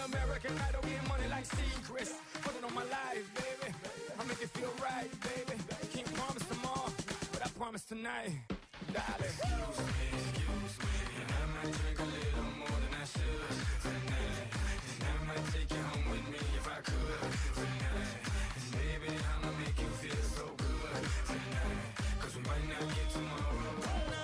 American Idol, getting money like secrets. Putting on my life, baby. I make it feel right, baby. Can't promise tomorrow, but I promise tonight, darling. Excuse me, and I might drink a little more than I should tonight. And I might take you home with me if I could tonight. And baby, I'ma make you feel so good tonight. 'Cause we might not get tomorrow.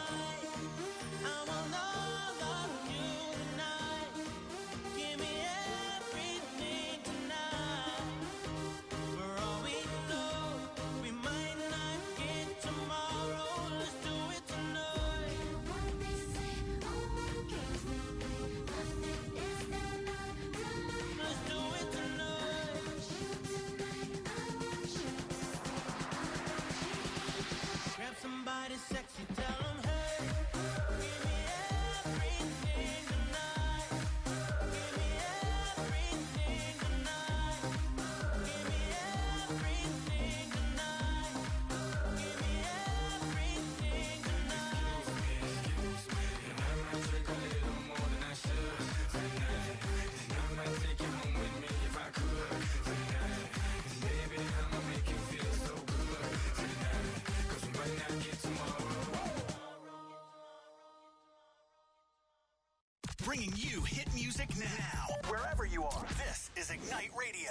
Somebody sexy, tell them, hey, give me everything tonight. Give me everything tonight. Give me everything tonight. Give me everything tonight. Excuse me, and I might drink a little more than I should tonight. And I might take you home with me if I could tonight. And baby, I'ma make you feel so good tonight. 'Cause we might not get tomorrow. Bringing you hit music now. Wherever you are, this is Ignite Radio.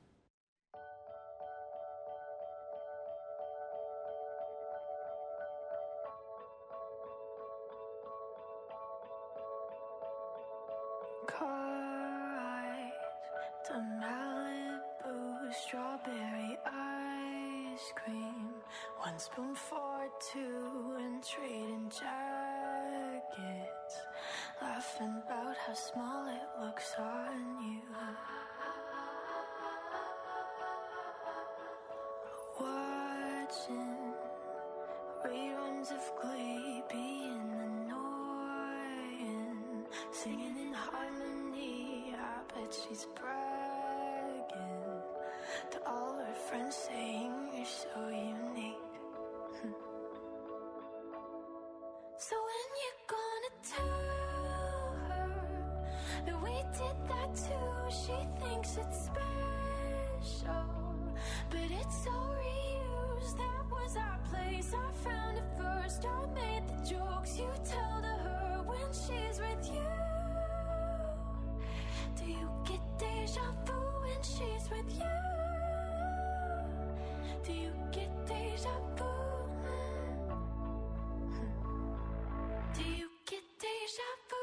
Car ride to Malibu, strawberry ice cream. 1 spoon for 2 and trading jackets. Laughing about how small it looks on you. Watching reruns of Glee, being annoying. Singing in harmony, I bet she's bragging to all her friends, saying you're so unique. So when you gonna tell her that we did that too? She thinks it's special, but it's so reused. That was our place, I found it first. I made the jokes you tell to her when she's with you. Do you get deja vu when she's with you? Do you get deja vu? Do you get deja vu?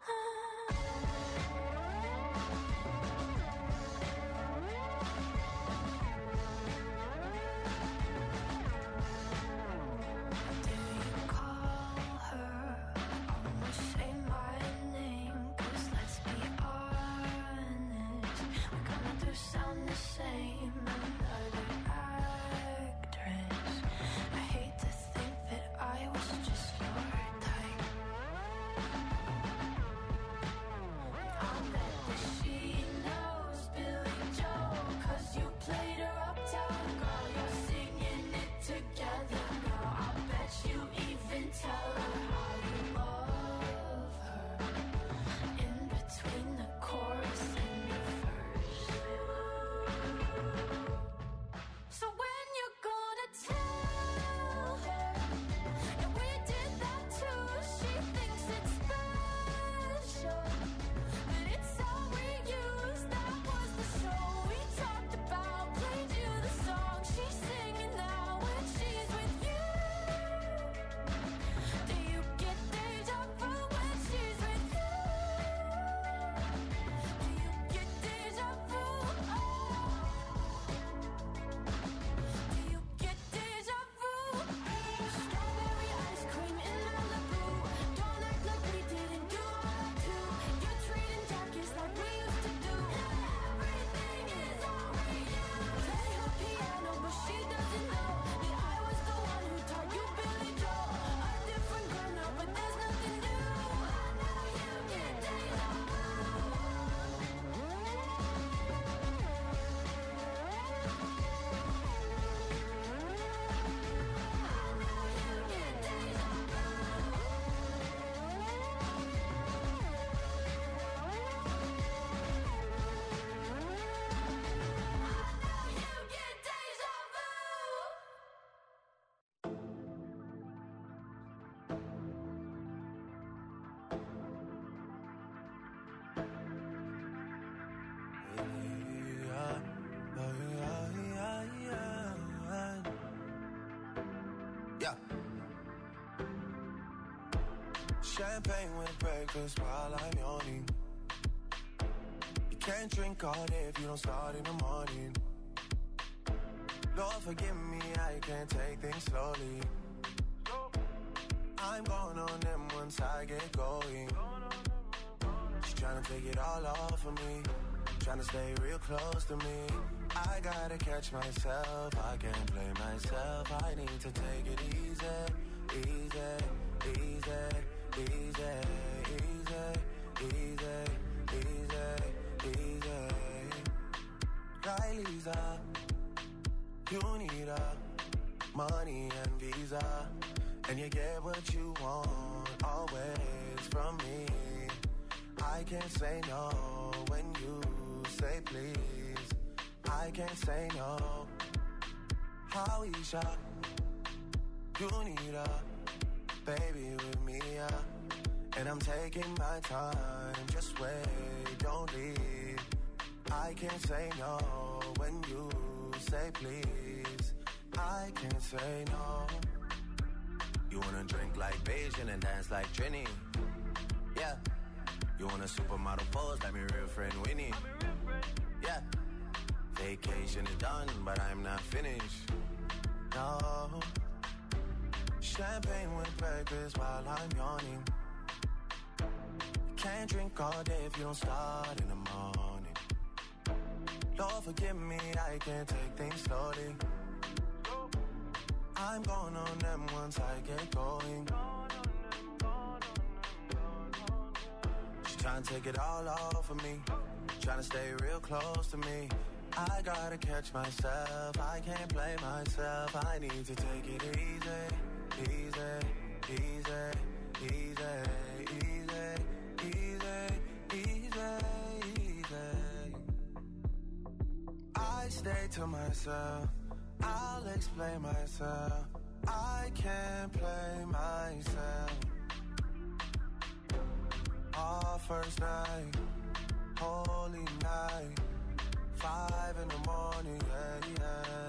Do you call her? Almost say my name, 'cause let's be honest, we're gonna do sound the same. Champagne with breakfast while I'm yawning. You can't drink all day if you don't start in the morning. Lord forgive me, I can't take things slowly. I'm going on them once I get going. She's trying to take it all off of me, trying to stay real close to me. I gotta catch myself, I can't blame myself. I need to take it easy, easy, easy, easy, easy, easy, easy, easy. Riley's up, you need money and visa, and you get what you want always from me. I can't say no when you say please. I can't say no. Howisha, you need baby with me, and I'm taking my time. Just wait, don't leave. I can't say no when you say please. I can't say no. You wanna drink like Beijing and dance like Trini? Yeah. You want a supermodel pose like my real friend Winnie? Yeah. Vacation is done, but I'm not finished. No. Champagne with breakfast while I'm yawning. Can't drink all day if you don't start in the morning. Lord forgive me, I can't take things slowly. I'm going on them once I get going. She's trying to take it all off of me, trying to stay real close to me. I gotta catch myself, I can't blame myself. I need to take it easy, easy, easy, easy, easy, easy, easy, easy. I stay to myself, I'll explain myself. I can't play myself. Our first night, holy night, 5 in the morning, yeah,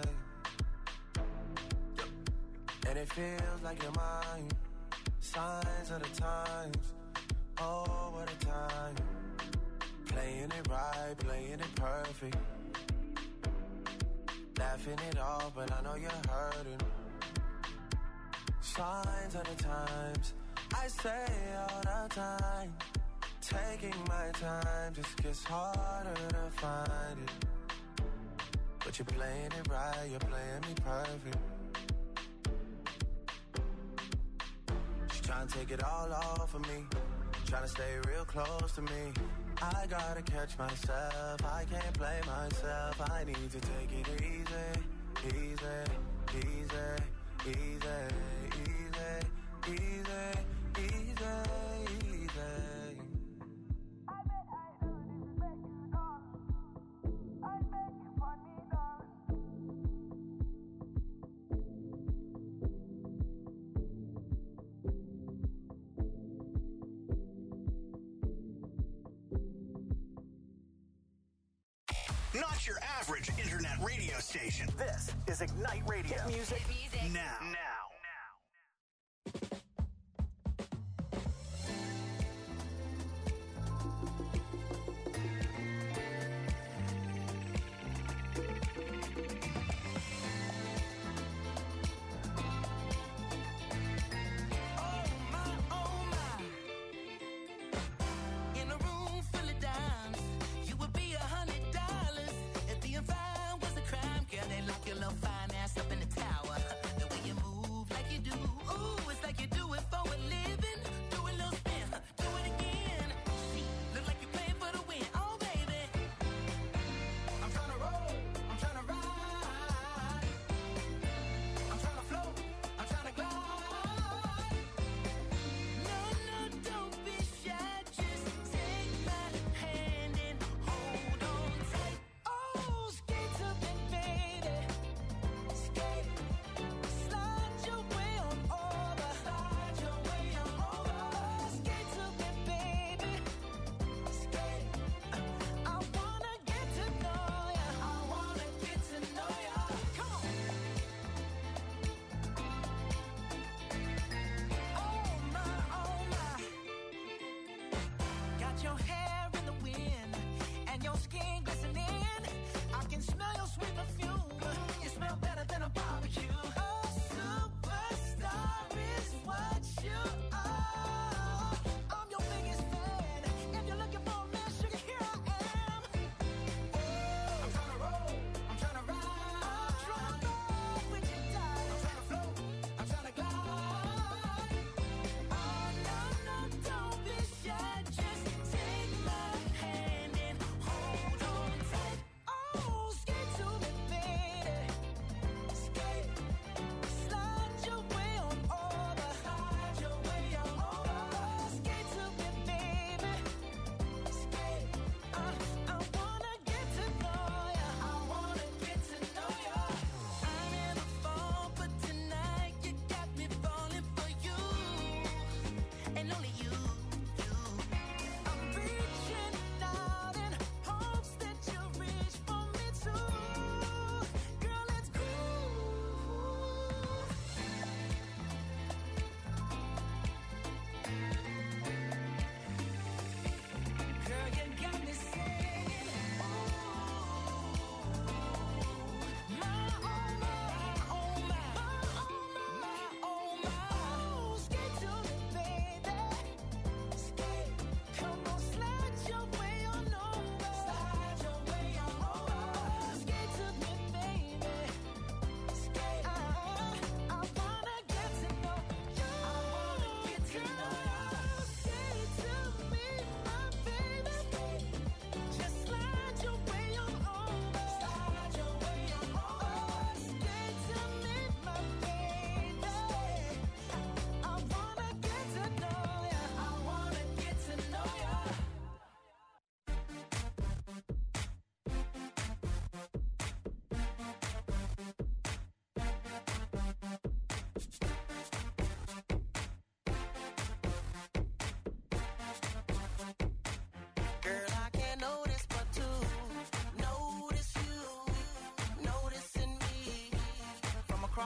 yeah. And it feels like you're mine. Signs of the times, oh, what a time. Playing it right, playing it perfect. Laughing it off, but I know you're hurting. Signs of the times, I say all the time. Taking my time just gets harder to find it. But you're playing it right, you're playing me perfect. She's trying to take it all off of me, trying to stay real close to me. I gotta catch myself, I can't blame myself. I need to take it easy, easy, easy, easy, easy, easy, easy, easy. Not your average internet radio station. This is Ignite Radio. Hit music now. Lock your little fine ass up in the tower. The way you move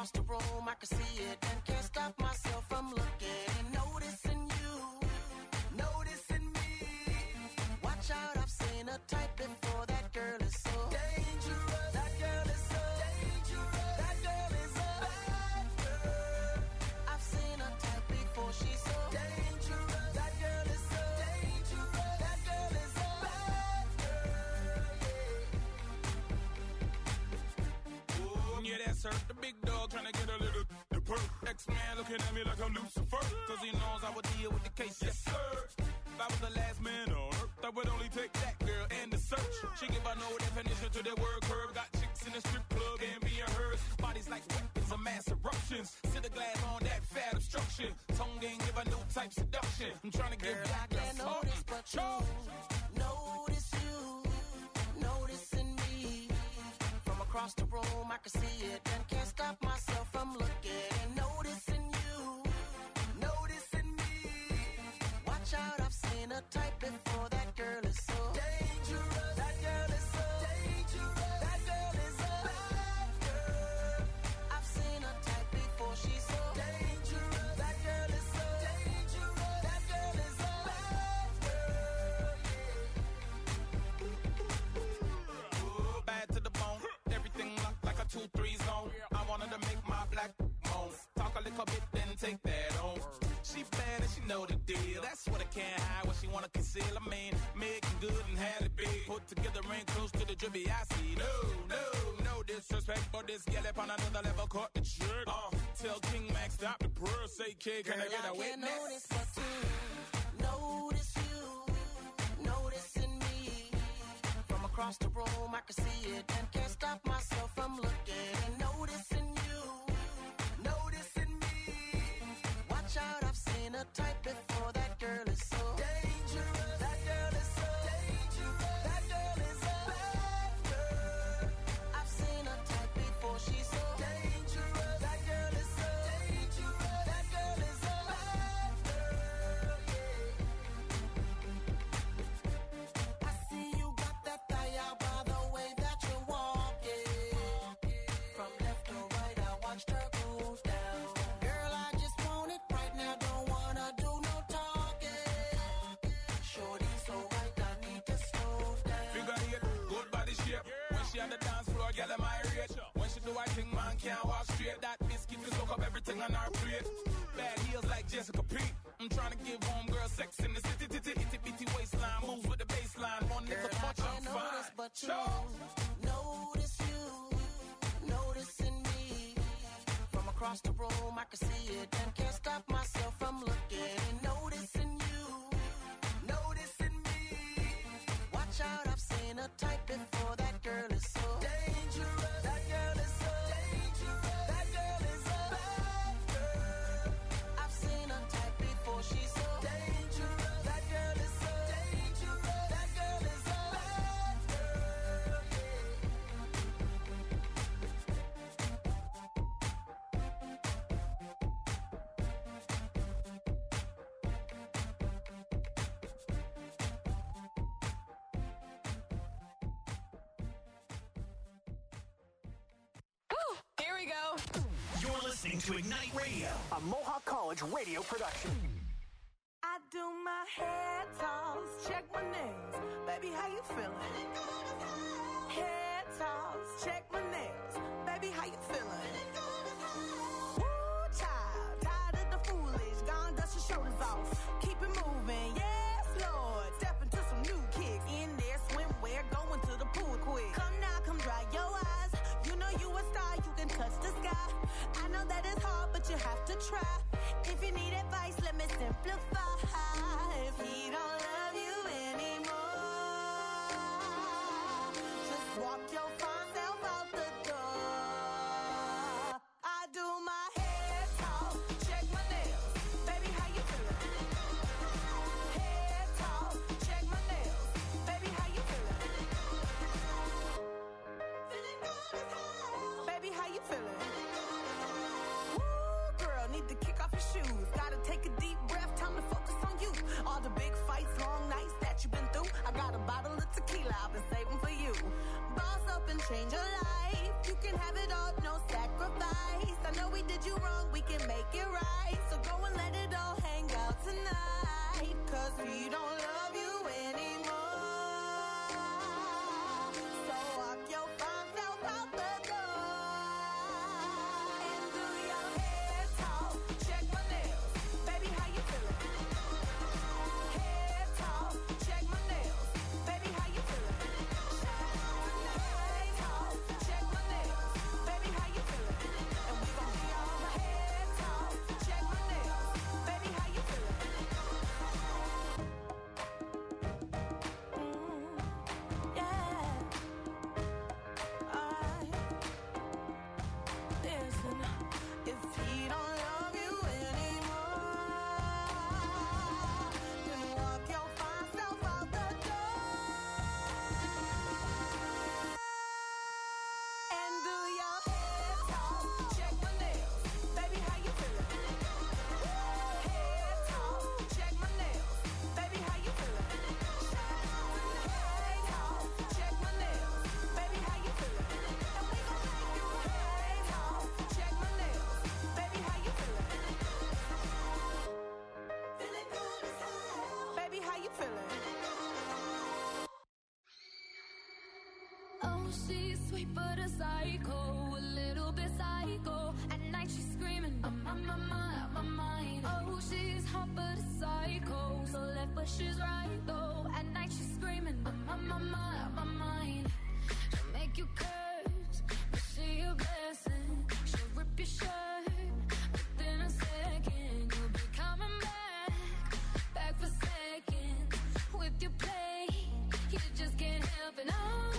across the room, I can see it and can't stop myself from looking and noticing you, noticing me. Watch out, I've seen a type before. That girl is so dangerous. That girl is so dangerous. That girl is a bad girl. I've seen a type before. She's so dangerous. That girl is so dangerous. That girl is a bad girl. Yeah, that's her, the big dog trying to get a little the perk. X-Man looking at me like I'm Lucifer, cause he knows I would deal with the case, yes sir. If I was the last man on earth, I would only take that girl and the search. She give her no definition to that word curve. Got chicks in the strip club and being hers. Bodies like weapons of mass eruptions. Sit a glass on that fat obstruction. Tongue ain't give her no type seduction. I'm trying to get back I can't notice but you. Notice you, noticing me. From across the room, I can see it and can't stop myself from looking and noticing you, noticing me. Watch out, I've seen a type before. That girl is so dangerous. That girl is so dangerous. That girl is a bad girl. I've seen a type before. She's so dangerous. That girl is so dangerous. That girl is a bad girl. bad to the bone. Everything locked like a 2-3 zone. I wanted to make my black moan. Talk a little bit, then take that on. She bad and she know the deal. That's what I can't hide, what she wanna conceal. I mean, making good and had it big. Put together ain't close to the drippy I see. No disrespect, but this gal up on another level caught the trick. Tell King Max stop the prayer, say kid, can I get a I can't witness? notice but you. Notice you, noticing me. From across the room, I can see it and can't stop myself from looking and noticing you, noticing me. Watch out, I've seen a type before. That girl is so dangerous. That girl is so dangerous. That girl is a bad girl. I've seen a type before. She's so dangerous. That girl is so dangerous. That girl is a bad girl. I see you got that thigh out by the way that you're walking. From left to right, I watched her go down. Girl, I just want it right now. Don't wanna do no talking. Shorty so right, I need to slow down. Figure eight, good body shape. When she on the dance floor, girl, am I rate. When she do I think man can't walk straight. That biscuit will soak up everything on our plate. Bad heels like Jessica Pete. I'm trying to give homegirl sex in the city. Itty bitty waistline moves with the baseline. One Girl, little I punch, I'm can't notice fine. but you. Notice you, noticing me. From across the room, I can see it and can't stop myself from looking and noticing you, noticing me. Watch out, I've seen a type before. That girl is so dangerous. That girl is so dangerous. That girl is a bad girl. I've seen a type before. She's so dangerous. That girl is so dangerous. That girl is a bad girl. Here we go. You're listening to Ignite Radio, a Mohawk College radio production. I do my hair toss, check my nails. Baby, how you feeling? Hair toss, check my nails. Baby, how you feeling? Woo, child, tired of the foolish. Gone, dust your shoulders off. Keep it moving, yes, Lord. Step into some new kicks. In there, swimwear, going to the pool quick. Come now, come dry your eyes. You know you a star, you can touch the sky. I know that it's hard, but you have to try. If you need advice, let me simplify. If he don't love you anymore, just walk your fine self out the door. I do my hair talk, check my nails. Baby, how you feeling? Hair talk, check my nails. Baby, how you feeling? Feeling good as hell. Baby, how you feeling? Woo, girl, need to kick off your shoes. Gotta take a deep breath, time to focus on you. All the big fights, long nights that you've been through. I got a bottle of tequila I've been saving for you. Boss up and change your life. You can have it all, no sacrifice. I know we did you wrong, we can make it right. So go and let it all hang out tonight. Cause we don't love you anymore. So walk your fine self out the door. And do your head talk, check my nails. Baby, how you feeling? Head talk, check my nails. Baby, how you feeling? Head talk, check my nails. Baby, how you feeling? And we gon' be all head talk, check my nails. Baby, how you feeling? Yeah. Listen, if he don't love you anymore, then walk your fine self out the door. And do your head talk, check my nails. Baby, how you feeling? Head talk, check my nails. Baby, how you feeling? Head talk, check my nails. Baby, how you feeling? And we gon' make you head talk, check my nails. Baby, how you feeling? Feeling good as hell. Baby, how you feeling? Oh, she's sweet but a psycho, a little bit psycho. At night she's screaming, I'm on my mind. Oh, she's hot but a psycho, so left but she's right though. At night she's screaming, I'm on my mind. She'll make you curse, but she a blessing. She'll rip your shirt within a second. You'll be coming back for seconds with your play. You just can't help it. No,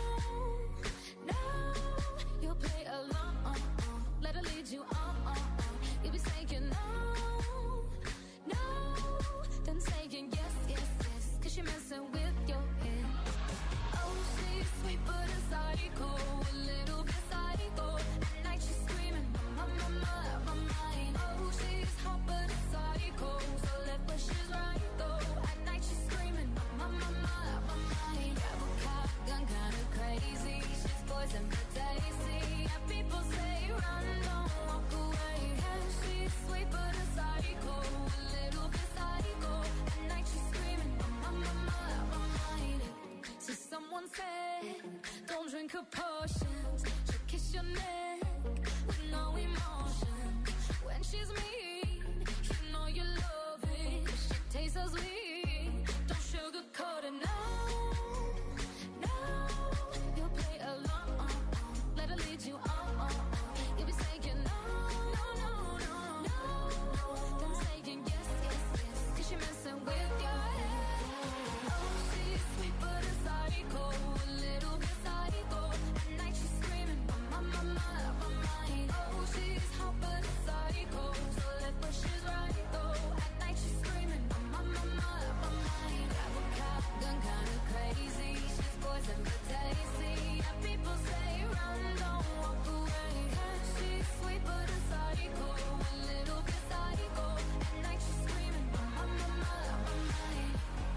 you'll play along. Let her lead you on. You'll be saying no, then saying yes. Cause you're messing with your head. Oh, she's sweet but a psycho, a little bit psycho. At night she's screaming, my mind. Oh, she's hot but a psycho, so left but she's right though. At night she's screaming, my mind. Grab a cop, gun kinda crazy. She's poison but tasty. And people say run, don't walk away. Yeah, she's sweet but a psycho, a little bit psycho. At night she's screaming, my mind. So someone said, don't drink her potions. She'll kiss your neck with no emotion. When she's mean, you know you love it. She tastes so sweet, don't sugarcoat it. No, you'll play along. Let her lead you on. You'll be saying no, then saying yes. Cause you're messing with your head. Oh, she's sweet but a psycho, a little bit psycho. At night she's screaming, my mind. Oh, she's hot but a psycho, so left but she's right though. At night she's screaming, my mind. Grab a cop, gun kinda crazy. She's poison but tasty. And people say run, don't walk away. Yeah, she's sweet but a psycho, a little bit psycho. At night she's screaming, my mind.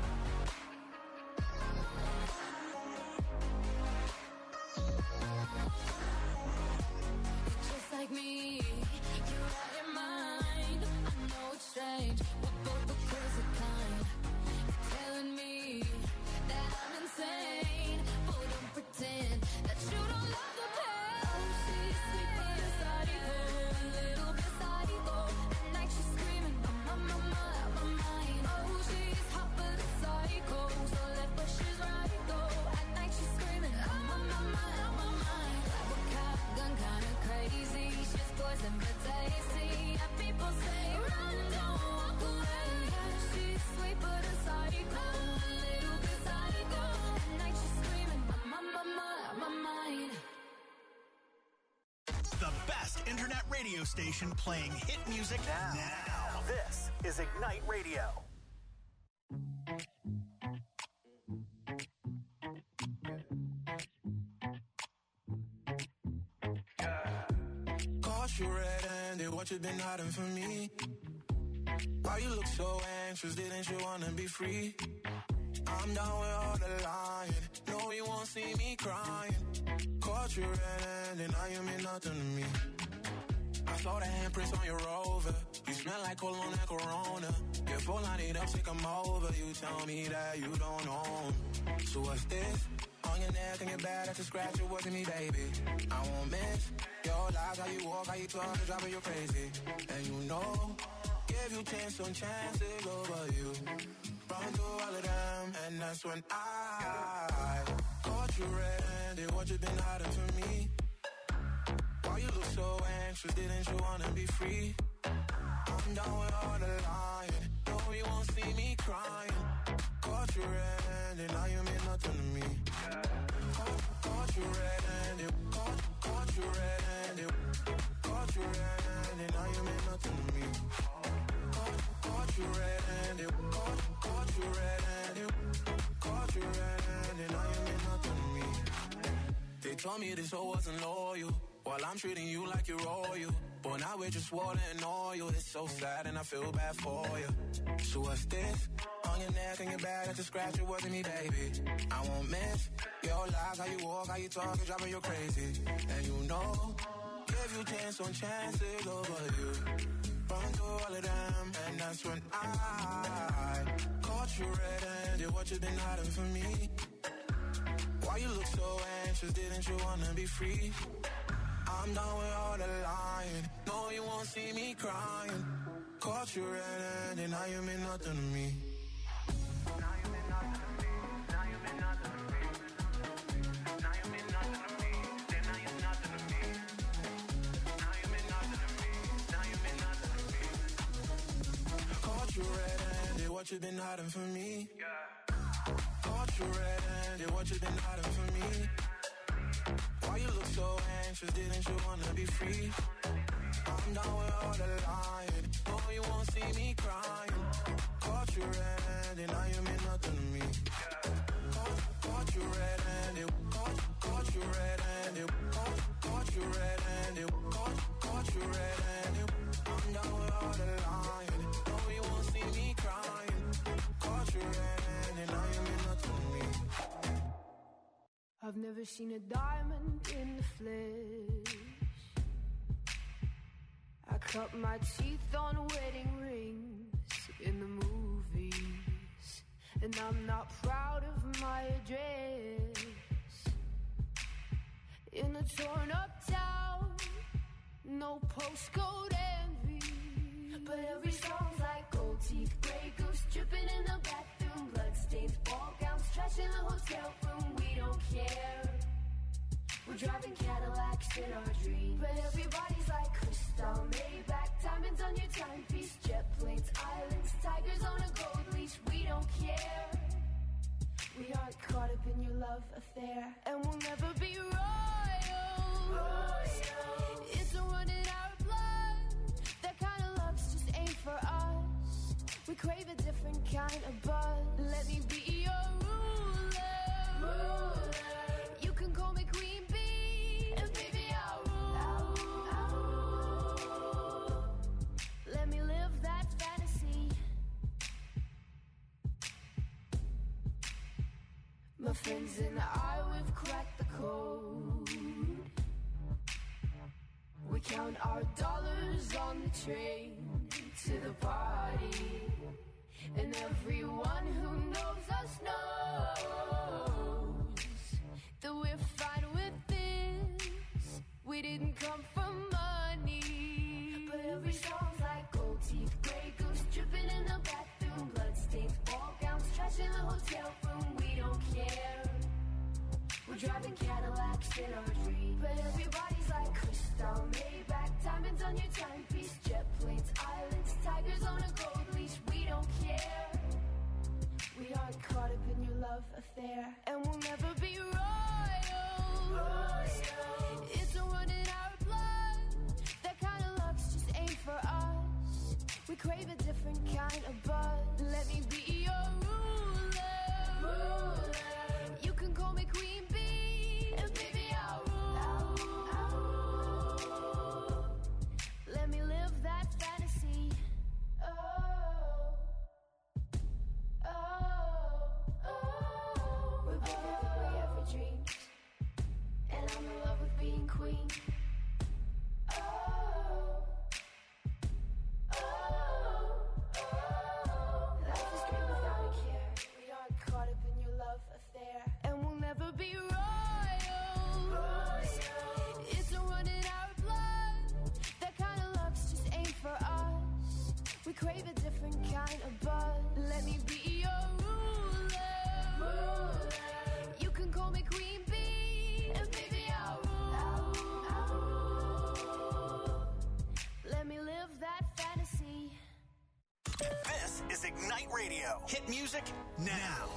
Just like me, you're out your mind. I know it's strange, we're both the crazy kind. You're telling me that I'm insane, but don't pretend that you don't love the pain. Oh, she's sweet but a psycho, a little bit psycho. At night she's screaming, my mind. Oh, she's hot but a psycho, so left but she's right though. At night she's screaming, my mind. Grab a cop, gun kinda crazy. She's poison but tasty. And people say run, don't walk away. Yeah, she's sweet but a psycho, a little bit psycho. At night she's screaming, my mind. The best internet radio station playing hit music now. This is Ignite Radio. Caught you red-handed, what you been hiding from me? Why you look so anxious, didn't you wanna be free? I'm down with all the lying, no you won't see me crying. Caught you red-handed, now you mean nothing to me. I saw the handprints on your Rover. You smell like cologne and Corona. If all I need, I'll take 'em over. You tell me that you don't own. So what's this? On your neck and your back, that's a scratch. It wasn't me, baby. I won't miss your lies, how you walk, how you talk, it's driving you crazy. And you know, give you chance on chances over you. Run through all of them, and that's when I caught you red-handed. What you been hiding from me? Why you look so anxious? Didn't you wanna be free? I'm done with all the lying. No, you won't see me crying. Caught you red-handed, now you mean nothing to me. Caught you red-handed, caught you red-handed, caught you red-handed, now you mean nothing to me. Caught you red-handed, caught you red-handed, caught you red-handed, now you mean nothing to me. They told me this hoe wasn't loyal, while I'm treating you like you're royal. But now we're just water and oil. It's so sad and I feel bad for you. So what's this? On your neck and your back, that's a scratch. It wasn't me, baby. I won't miss your lies, how you walk, how you talk, it's driving you crazy. And you know, give you chance on chances over you. Run through all of them, and that's when I caught you red-handed. What you been hiding from me? Why you look so anxious? Didn't you wanna be free? I'm done with all the lying. No, you won't see me crying. Caught you red-handed, now you mean nothing to me. Now you mean nothing to me. Now you mean nothing to me. Now you mean nothing to me. Then now you're nothing to me. Now you mean nothing to me. Now you mean nothing to me. Caught you red-handed, what you been hiding from me? Caught you red-handed, what you been hiding from me? Why you look so anxious? Didn't you wanna be free? I'm done with all the lying. No, you won't see me crying. Caught you red-handed, now you mean nothing to me. Caught you red-handed, caught you red-handed, caught you red-handed, caught you red-handed. I'm done with all the lying. No, you won't see me crying. Caught you red-handed, now you mean nothing to me. I've never seen a diamond in the flesh. I cut my teeth on wedding rings in the movies, and I'm not proud of my address. In a torn up town, no postcode envy, but every song's like gold teeth, grey goose dripping in the bathroom, bloodstains, ball gowns, trash in the hotel room. We don't care. We're driving Cadillacs in our dreams, but everybody's like crystal, Maybach, diamonds on your timepiece, jet planes, islands, tigers on a gold leash. We don't care. We aren't caught up in your love affair, and we'll never be royals. It's a run in our blood. That kind of luck's just ain't for us. We crave a different kind of buzz. Let me be your ruler. You can call me Queen Bee, and baby I'll rule. Let me live that fantasy. My friends and I, we've cracked the code. We count our dollars on the train to the party, and everyone who knows us knows that we're fine with this. We didn't come for money, but every song's like gold teeth, grey goose dripping in the bathroom, bloodstains, ball gowns, trash in the hotel room. We don't care. We're driving Cadillacs in our dreams, but everybody's like crystal, Maybach, diamonds on your timepiece, jet planes, islands, tigers on a gold leash. We don't care. We aren't caught up in your love affair, and we'll never be royals. It's a run in our blood. That kind of luck's just ain't for us. We crave a different kind of buzz. Let me be your ruler. You can call me Queen Bee, and baby I'll rule. Let me live that fantasy. We're bigger than we ever dreamed, and I'm in love with being queen. Oh. Radio. Hit music now.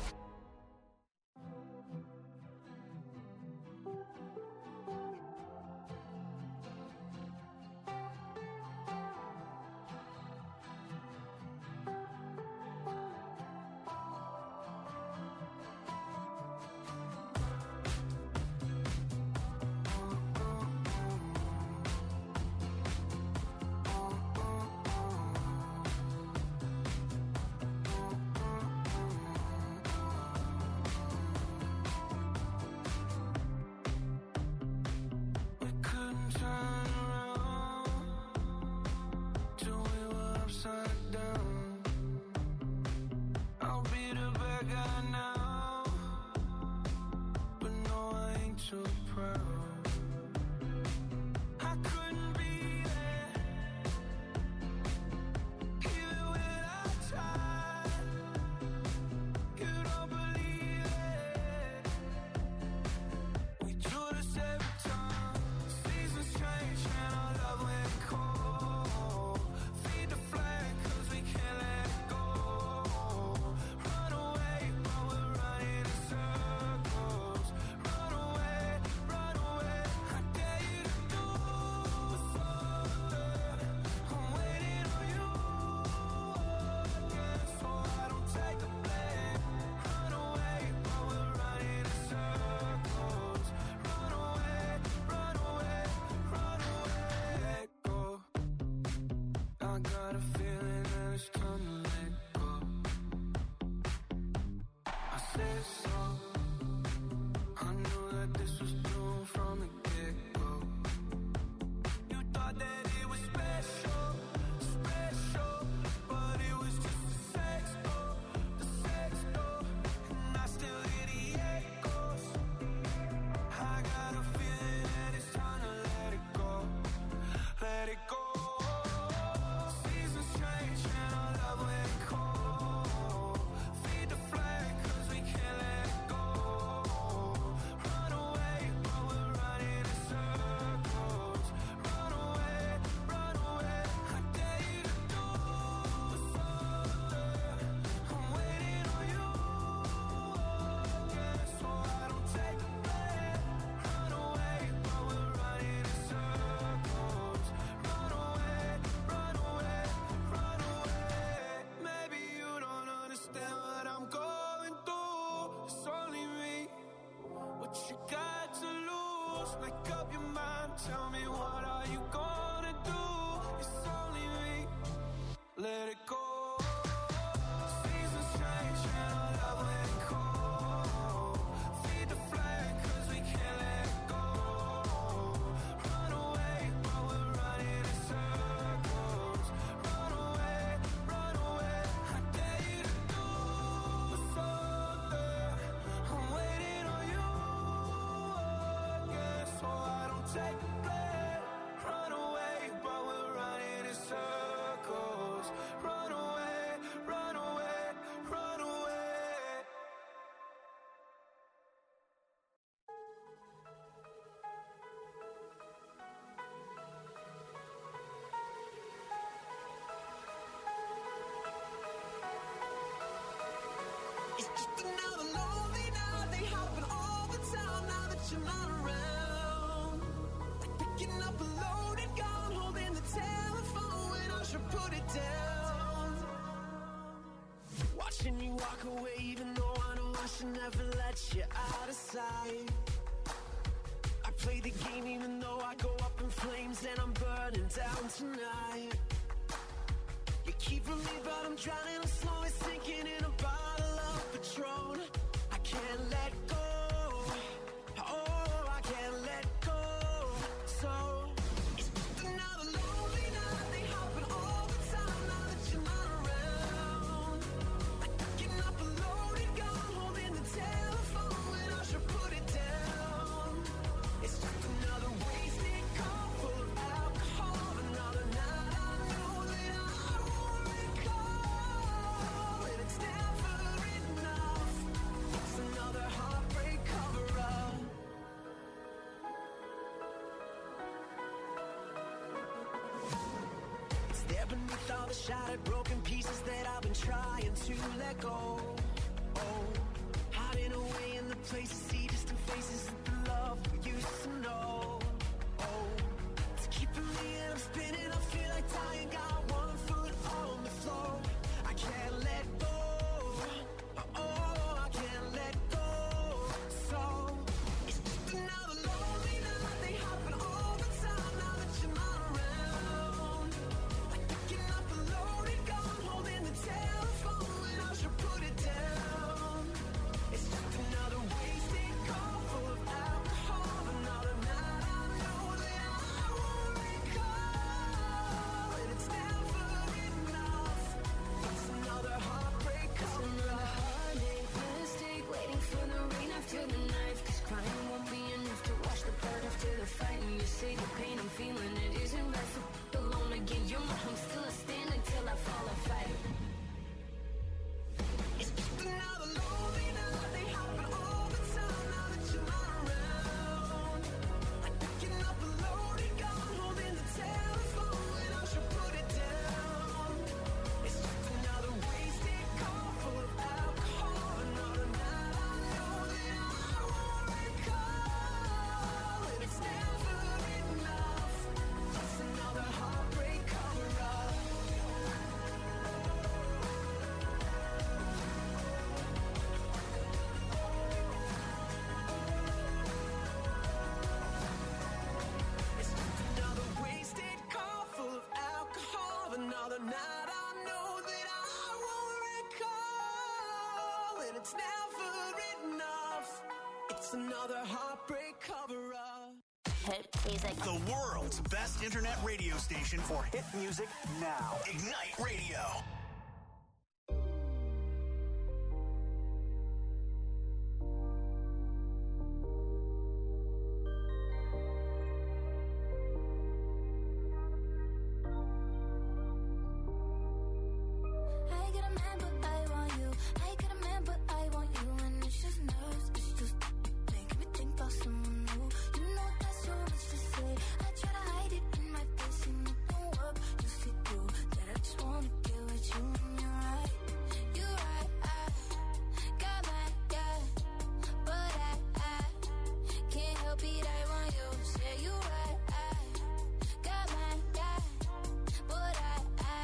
It's just another lonely night. They happen all the time now that you're not around. Like picking up a loaded gun, holding the telephone when I should put it down. Watching you walk away, even though I know I should never let you out of sight. I play the game even though I go up in flames and I'm burning down tonight. You keep from me, but I'm drowning, I'm slowly sinking in a bottle of Patron. I can't let go, oh, I can't let go. So, it's just another lonely night. They happen all the time now that you're not around. Like picking up a loaded gun, holding the telephone when I should put it down. It's just another wasted cup full of alcohol. Another night I know that I won't recall. And it's never enough. It's another heart the shattered, broken pieces that I've been trying to let go. Oh, hiding away in the places, see distant faces of the love we used to know. Oh, it's keeping me and I'm spinning, I feel like dying, got one foot on the floor. I can't let go. Oh, I can't let go. So, it's just another lonely night. They happen all the time now that you're not around. Like picking up a loaded gun, holding the telephone when I should put it down. It's just another wasted call full of alcohol. Another night I know that I won't recall. And it's never enough. It's another heartbreak coming up. Mistake, waiting for the rain after the knife. 'Cause crying won't be enough to wash the blood after the fight. And you say the pain I'm feeling, it isn't right. So alone again, you're my home, still a stand until I fall and fight. It's just another lonely night. They happen all the time now that you're not around. Like picking up a loaded gun, holding the telephone when I should put it down. It's just another wasted call full of alcohol. Another night I know that I won't recall. And it's never enough. It's another heartbreak cover-up. It's just another wasted call full of alcohol. Another night I know that I won't recall. And it's never enough. It's another heartbreak cover-up. Hit music. The world's best internet radio station for hit music now. Ignite Radio. I get a man, but I want you. I get a man, but I want you. And it's just nerves, it's just making me think about someone new. You know there's so much to say. I try to hide it in my face and it don't work. You see through that I just wanna get with you. And you're right, you're right. I got my guy, but I can't help it. I want you. Say you're right. I got my guy, but I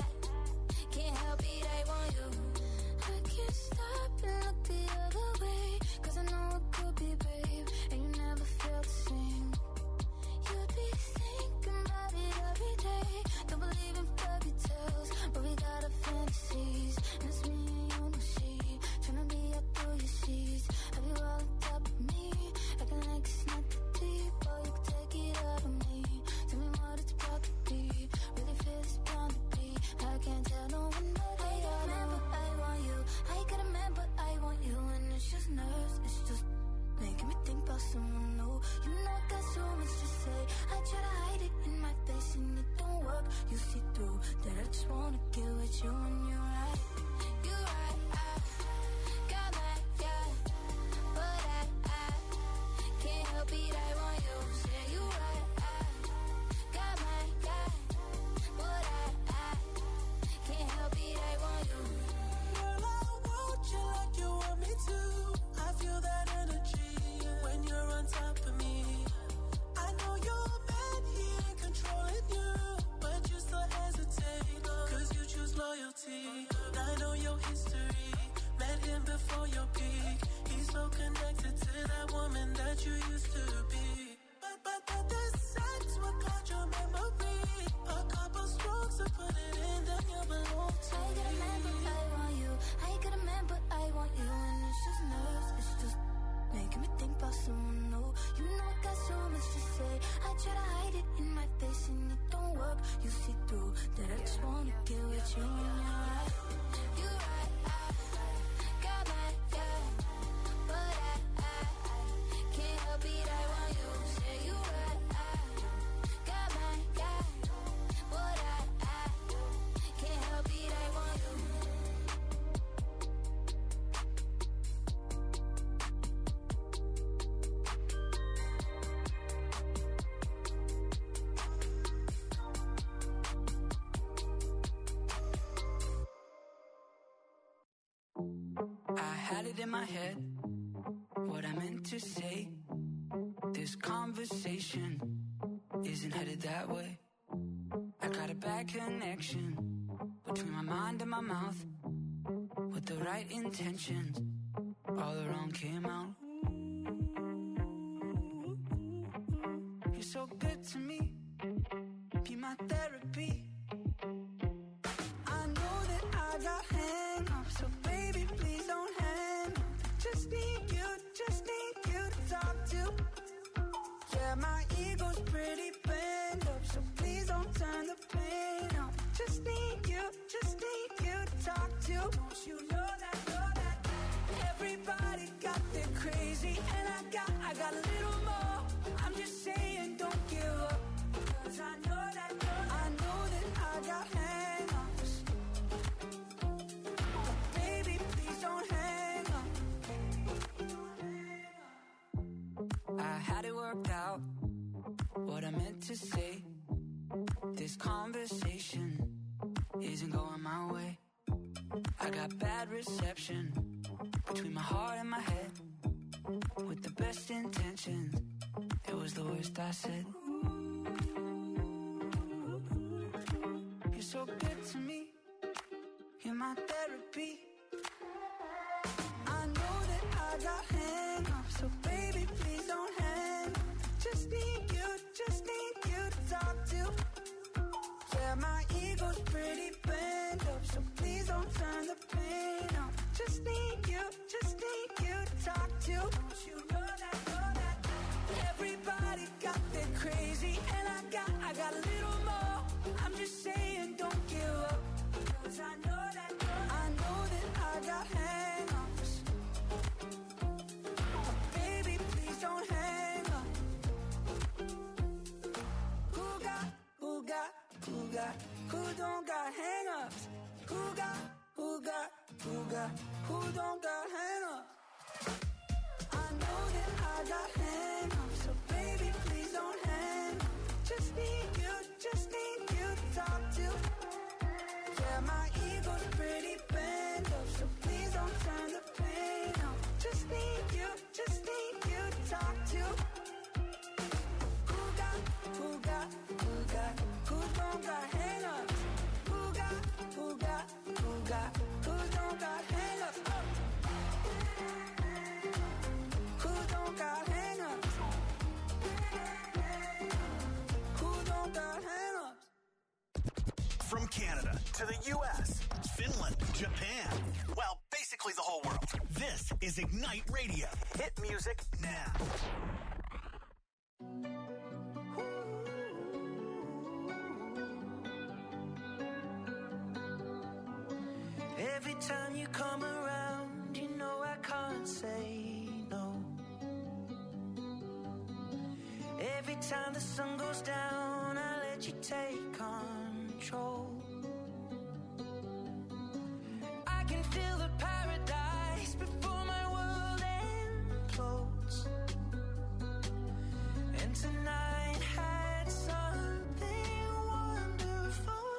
can't help it, I want you. I can't stop and look the other way. 'Cause I know it could be, babe. And you never felt the same. You'd be thinking about it every day. Don't believe in fairy tales, but we got our fantasies. And it's me and you, no she. Tryna be up through your sheets. Have you all on top of me? Acting like it's not that deep. Oh, you can take it out of me. Tell me what it's about to be. Really feel it's bound to be. I can't tell no one but I got a man, but I want you. I got a man, but I want you. And it's just nerves, it's just making me think about someone new. You know I got so much to say. I try to hide it in my face and it don't work. You see through that I just wanna get with you. And you're right, you're right. I got my guy, but I can't help it. I want you. Say you're right. I got my guy, but I can't help it. I want you. Girl, I want you like you want me to. I feel that energy when you're on top of me. I know your man, he ain't controlling you, but you still hesitate. 'Cause you choose loyalty. had it in my head, what I meant to say. This conversation isn't headed that way. I got a bad connection between my mind and my mouth. With the right intentions, all the wrong came out. You're so good to me, be my therapy. I know that I got hang-ups, so baby, please don't hang up. Just need you to talk to. Yeah, my ego's pretty bent up, so please don't turn the pain up. Just need you to talk to. Don't you know that everybody got their crazy, and I got a little more. I'm just saying, don't give up, 'cause I know that I got hang-ups. But baby, please don't hang up. I had it worked out, what I meant to say. This conversation isn't going my way. I got bad reception between my heart and my head. With the best intentions, it was the worst I said. You're so good to me, you're my therapy. I know that I got hang-ups, so baby, please don't hang up. Just need you to talk to. Yeah, my ego's pretty bent up, so please don't turn the pain up. Just need you to talk to. Don't you know that everybody got their crazy, and I got a little more. I'm just saying, don't give up, 'cause I know that I got hang-ups. But baby, please don't hang up. Who don't got hang-ups? Who don't got hang-ups? I know that I got hang-ups, so baby, please don't hang up. Just need you to talk to. Yeah, my ego's pretty bent up, so please don't turn the pain up. Just need you to talk to. Who don't got hang-ups? Who don't got hang-ups? Oh. Who don't got hang-ups? Who don't got hang-ups? From Canada to the U.S., Finland, Japan, well, basically the whole world. This is Ignite Radio. Hit music now. Every time you come around, you know I can't say no. Every time the sun goes down, I let you take control. I can feel the paradise before my world implodes. And tonight had something wonderful.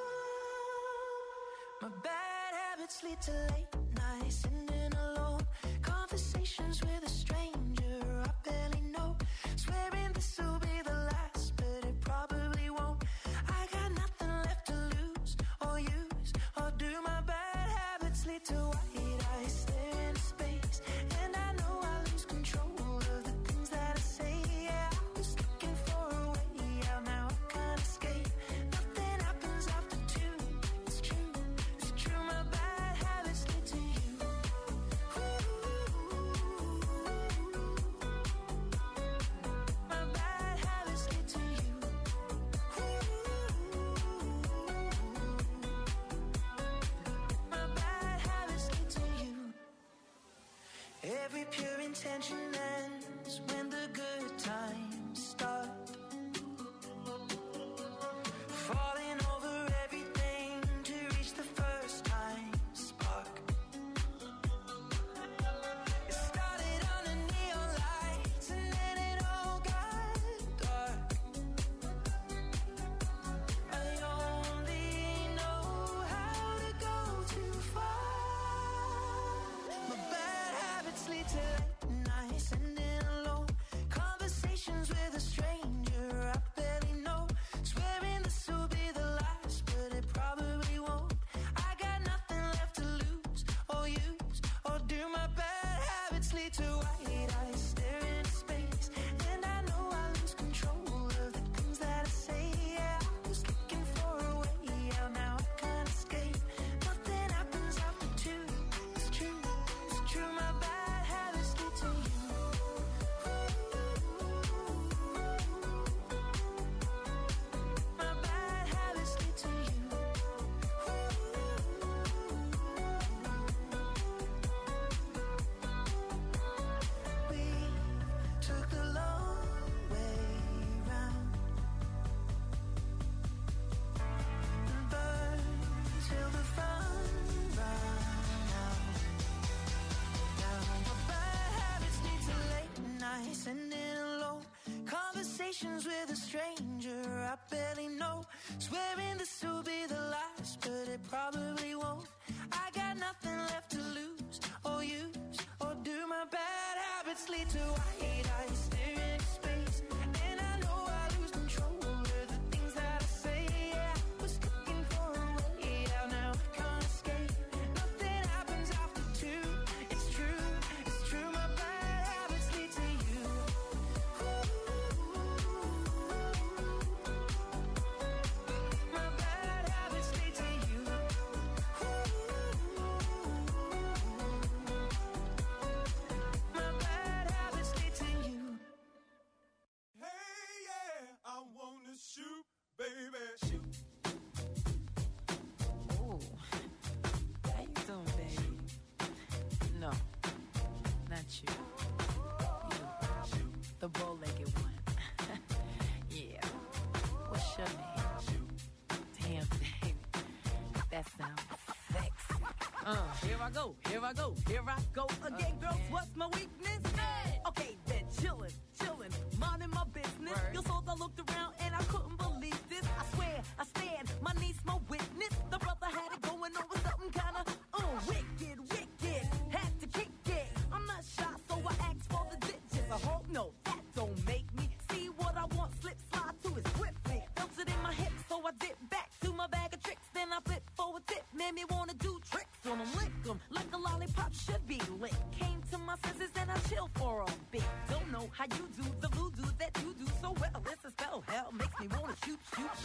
My bad habits lead to late nights, sitting alone. Conversations with a stranger I barely know. Swearing this will be the last, but it probably won't. I got nothing left to lose or use or do. My bad habits lead to white eyes stare into space, and I know I lose control of the things that I say. Yeah, I was looking for a way out, now I can't escape. Nothing happens after two. It's true. My bad habits lead to you. My bad habits lead to you. My bad habits lead to you. Every pure intention ends when the good times start. Falling over everything to reach the first time spark. It started on the neon lights and then it all got dark. I only know how to go too far. My bad with a stranger I barely know. Swearing this will be the last, but it probably won't. I got nothing left to lose or use, or do my bad habits lead to white eyes staring into space? And I know I lose control of the things that I say. Yeah, I was looking for a way out, now I can't escape. Nothing happens after two. It's true, it's true. My bad habits lead to you. My bad habits lead to you. We took the long way round and burned till the fun ran out. Now my bad habits lead to late nights and in alone conversations with a stranger I barely know. Swearing this will be the last, but it probably won't. I got nothing left to lose or use, or do my bad habits lead to white eyes staring into space? And I know I lose control of the things that I say. Yeah, I was looking for a way out, now I can't escape. Nothing happens after two. It's true, it's true. My bad habits lead to you. My bad habits lead to you. My bad habits lead to you. Hey, yeah, I wanna shoot, baby. Shoot. Ooh. How you doing, baby? No, not you. You, the bow-legged one. Yeah. What's your name? Damn, baby. That sounds sexy. Here I go, here I go, here I go again, girls. What's my weakness? Okay, then chillin', minding my business. You saw I looked around and I couldn't believe this. I swear, I stand, my niece, my witness. The brother had it going on with something kinda wicked. Had to kick it. I'm not shy, so I asked for the digits. I hope no, that don't make me see what I want. Slip slide to it swiftly. Felt it in my hips, so I dip back to my bag of tricks. Then I flip for a tip, made me wanna do tricks on them, lick them like a lollipop should be lit. Came to my senses and I chill for a bit. Don't know how you do the voodoo that you do so well. It's a spell, hell makes me wanna shoot.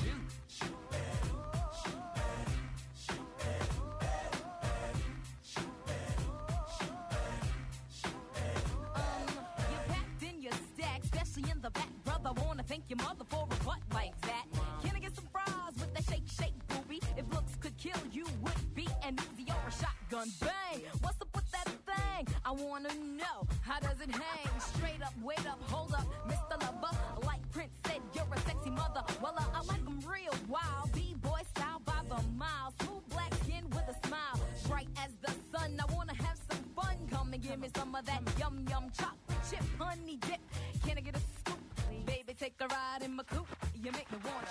You packed in your stack, especially in the back, brother. Wanna thank your mother for a butt like that. Can I get some fries with that shake, booby? If looks could kill you, would be an Uzi or a shotgun. Bang! What's up with that thing? I wanna know, how does it hang? Straight up, wait up, hold up, Mr. Lover. Like Prince said, you're a sexy mother. Well, I like them real wild. B-boy style by the mile. Smooth black skin with a smile. Bright as the sun, I wanna have some fun. Come and give me some of that yum chocolate chip honey dip. Can I get a scoop? Baby, take a ride in my coupe. You make me wanna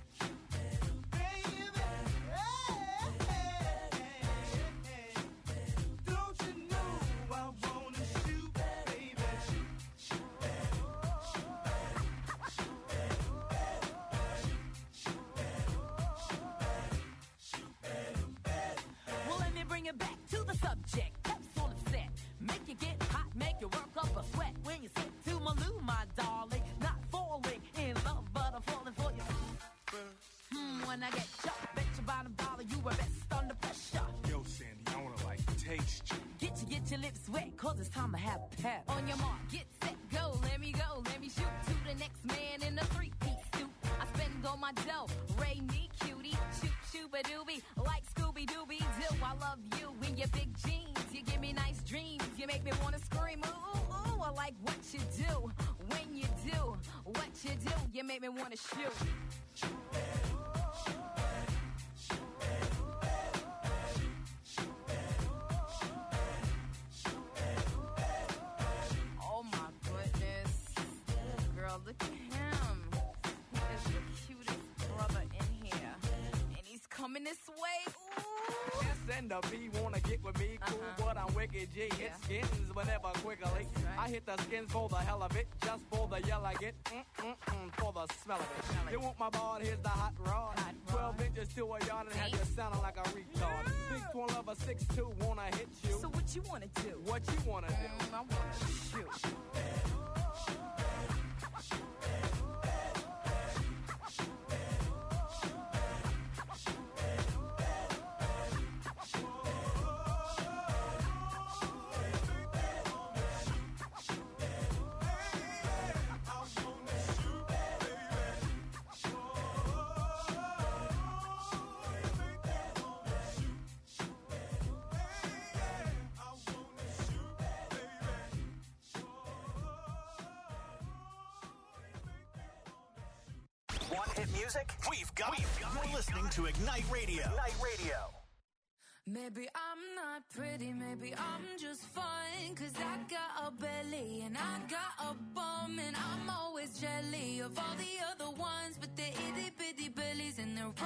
Don't you know I wanna shoot, baby? Well, let me bring it back to the subject. That's all it said. Make you get hot, make you work up a sweat. When you sit to my loo, my darling. Not falling in love, but I'm falling for you. When I get shot, bet your bottom dollar you were best under pressure. Yo, Sandy, I wanna taste you. Get your lips wet, cause it's time to have pep. On your mark, get set, go, let me shoot to the next man in a three-piece suit. I spend all my dough, Ray me cutie, shoot-a-doobie, like Scooby-Dooby-Doo. I love you in your big jeans, you give me nice dreams, you make me wanna scream, ooh, I like what you do, when you do, what you do, you make me wanna shoot. Oh my goodness. Girl, look at him. He is the cutest brother in here. And he's coming this way. Ooh. pretender B wanna get with me, cool, but I'm wicked G. It skins whenever quickly. I hit the skins for the hell of it, just for the yell I get, for the smell of it. You want my ball? Here's the hot rod. 12 inches to a yard and have you sounding like a retard. Big 12 of a 6'2", wanna hit you. So what you wanna do? What you wanna do? I wanna shoot. Want hit music? We've got it. You're listening to Ignite Radio. Ignite Radio. Maybe I'm not pretty, maybe I'm just fine. Cause I got a belly and I got a bum. And I'm always jelly of all the other ones. But they're itty bitty bellies and they're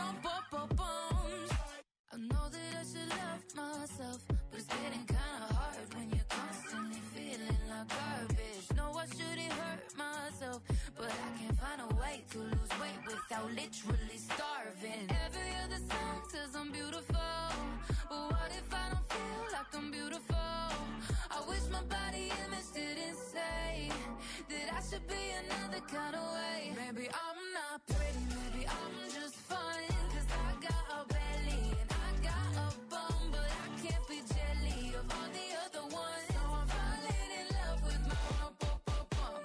bums. I know that I should love myself, but it's getting kinda hard when you're constantly feeling like garbage. No, I shouldn't hurt myself, but I can't find a way to lose weight without literally starving. Every other song says I'm beautiful, but what if I don't feel like I'm beautiful? I wish my body image didn't say that I should be another kind of way. Maybe I'm not pretty, maybe I'm just fine. Cause I got a belly and I got a bum, but I can't be jelly of all the other ones. So I'm falling in love with my bum.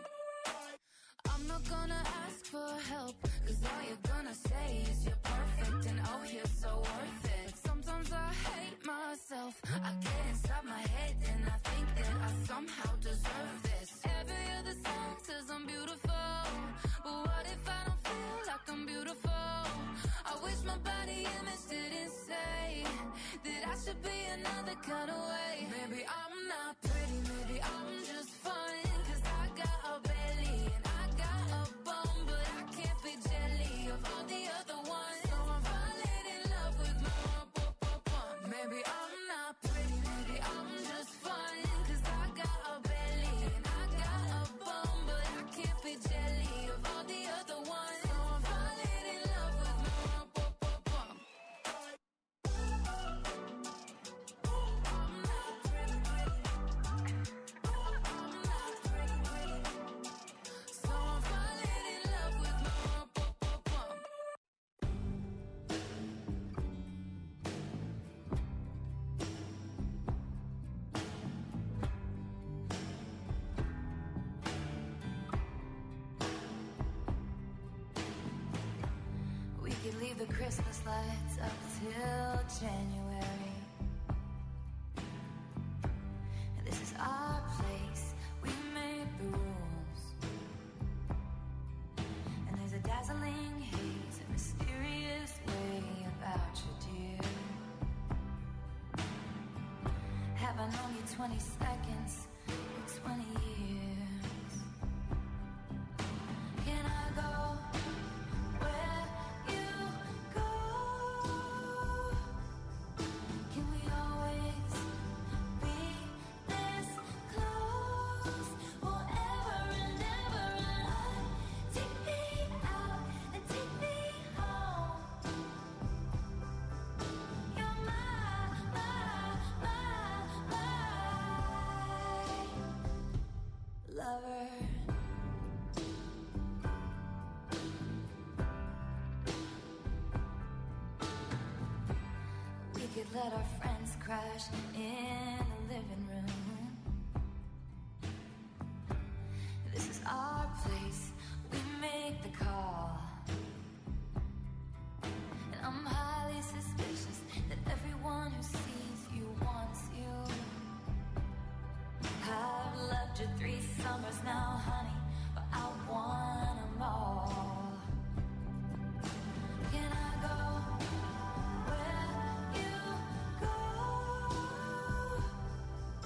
I'm not gonna ask for help, cause all you're gonna say is you're perfect and oh you're so worth it. But sometimes I hate myself, I get inside my head and I think that I somehow deserve this. Every other song says I'm beautiful, but what if I don't feel like I'm beautiful? I wish my body image didn't say that I should be another kind of way. Maybe I'm not pretty, maybe I'm just fine. Cause I got a belly and I got a bum, but I can't be jelly of all the other ones. So I'm falling in love with my bum. Maybe I'm not pretty, maybe I'm just fine. Cause I got a belly and I got a bum, but I can't be jelly of all the other ones. So I'm falling in love with my bum. I'm not pretty, I'm not pretty, so I'm falling in love with my bum. We could leave the Christmas lights up till January. This is our place, we made the rules. And there's a dazzling haze, a mysterious way about you, dear. Have I known you 20 seconds or 20 years? Can I go where you go? Can we always be this close? Forever and ever and on. Take me out and take me home. You're my lover. We could let our friends crash in the living room. This is our place, we make the call. And I'm highly suspicious that everyone who sees you wants you. I've loved you 3 summers now, honey, but I want 'em all. Can I go where you go?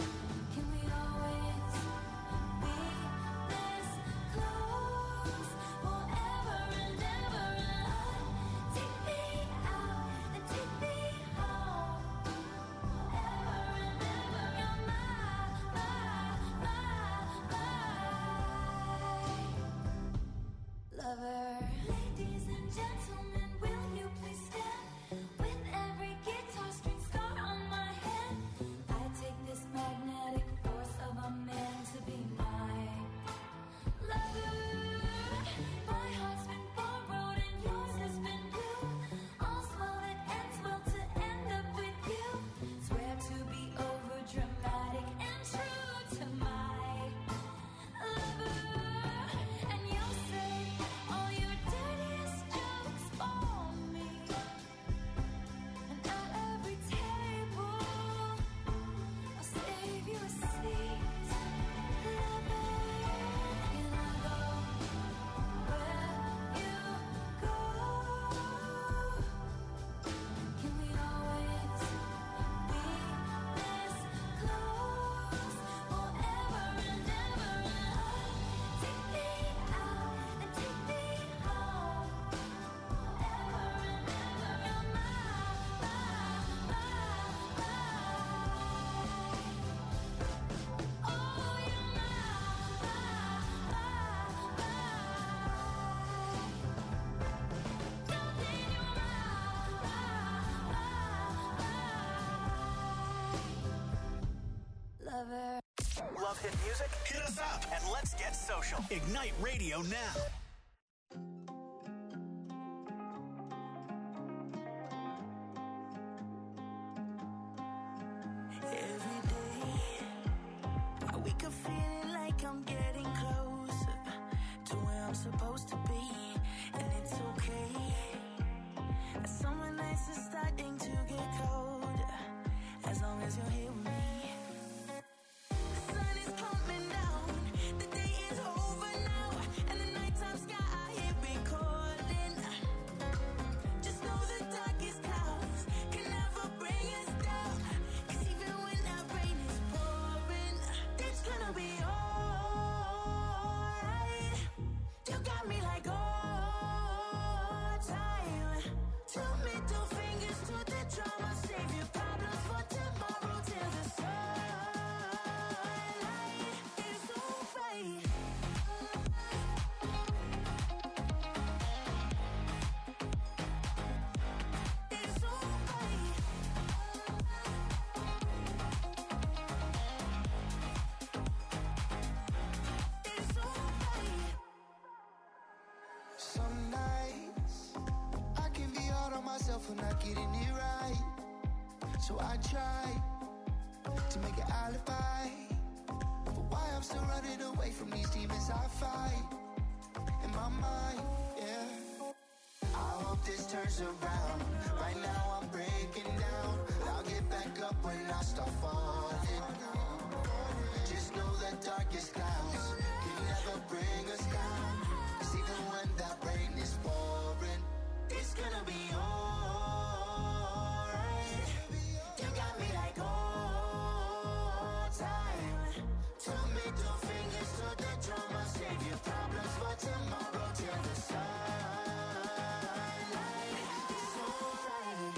music? Hit us up and let's get social. Ignite Radio now. Every day, I wake up feeling like I'm getting closer to where I'm supposed to be, and it's okay. Summer nights are starting to get colder, as long as you're here with me. The sun is coming down, the day is over now, and the nighttime sky I hear it calling. Just know the darkest clouds can never bring us down, 'cause even when that rain is pouring, it's gonna be alright. You got me like all time. Two middle fingers to the drama, save your problems for tomorrow till the sunlight is alright. It's alright. It's alright. Some nights I can be hard on myself for not getting it right. So I try to make an alibi for why I'm still running away from these demons I fight in my mind, yeah. I hope this turns around. Right now I'm breaking down. I'll get back up when I start falling. Just know that darkest clouds can never bring us down. 'Cause even when that rain is pouring, it's gonna be alright. You got me like all time. Two middle fingers to the drama, save your problems for tomorrow till the sunlight is alright.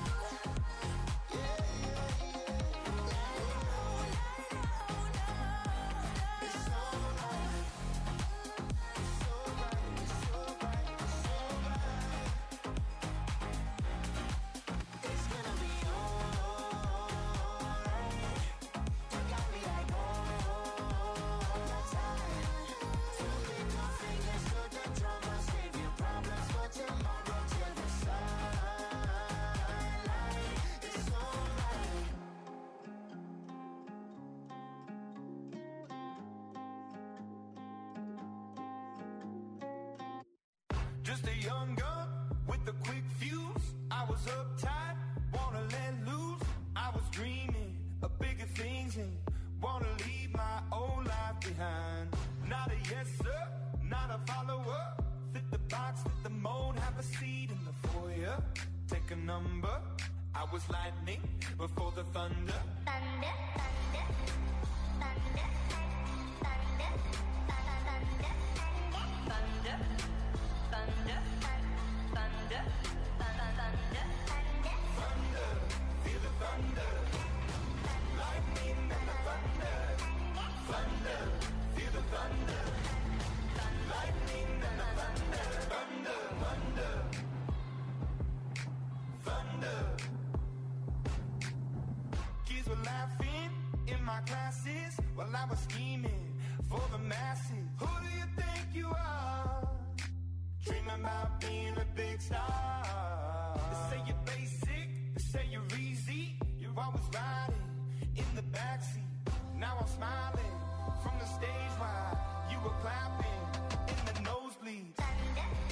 Yeah, yeah, yeah. It's alright. It's alright. It's alright. It's alright. It's gonna be alright. You got me like all the time. Two middle fingers to the drama, save your problems for tomorrow till the sunlight is alright. Just a young gun with a quick fuse. I was uptight, wanna let loose. I was dreaming of bigger things and wanna leave my old life behind. Not a yes sir, not a follower. Fit the box, fit the mold, have a seat in the foyer. Take a number. I was lightning before the thunder. Thunder, thunder, thunder, thunder, thunder, thunder, thunder, thunder, thunder, Thunder, feel the thunder. Lightning and the thunder. Thunder, feel the thunder. Lightning and the thunder. Thunder, thunder. Thunder. Kids were laughing in my classes while I was scheming for the masses. Who do you think you are? Dreaming about being a big star. They say you're basic, they say you're easy. You're always riding in the backseat. Now I'm smiling from the stage while you were clapping in the nosebleeds. thunder,